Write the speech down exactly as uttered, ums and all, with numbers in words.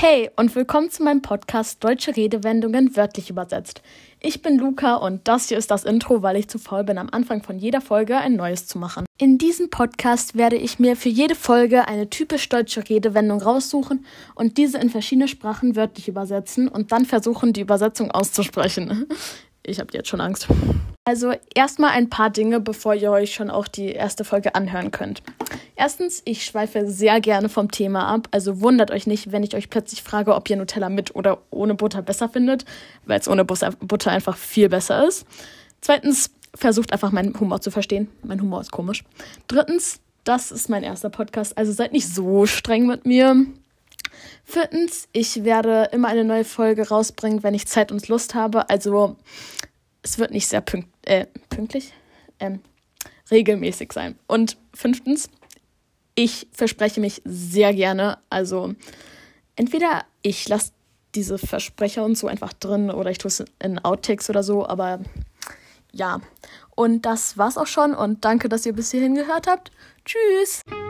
Hey und willkommen zu meinem Podcast Deutsche Redewendungen wörtlich übersetzt. Ich bin Luca und das hier ist das Intro, weil ich zu faul bin, am Anfang von jeder Folge ein neues zu machen. In diesem Podcast werde ich mir für jede Folge eine typisch deutsche Redewendung raussuchen und diese in verschiedene Sprachen wörtlich übersetzen und dann versuchen, die Übersetzung auszusprechen. Ich habe jetzt schon Angst. Also erstmal ein paar Dinge, bevor ihr euch schon auch die erste Folge anhören könnt. Erstens, ich schweife sehr gerne vom Thema ab, also wundert euch nicht, wenn ich euch plötzlich frage, ob ihr Nutella mit oder ohne Butter besser findet, weil es ohne Butter einfach viel besser ist. Zweitens, versucht einfach meinen Humor zu verstehen. Mein Humor ist komisch. Drittens, das ist mein erster Podcast, also seid nicht so streng mit mir. Viertens, ich werde immer eine neue Folge rausbringen, wenn ich Zeit und Lust habe, also es wird nicht sehr pünkt, äh, pünktlich, ähm, regelmäßig sein. Und fünftens, ich verspreche mich sehr gerne, also entweder ich lasse diese Versprecher und so einfach drin oder ich tue es in Outtakes oder so, aber ja. Und das war's auch schon und danke, dass ihr bis hierhin gehört habt. Tschüss!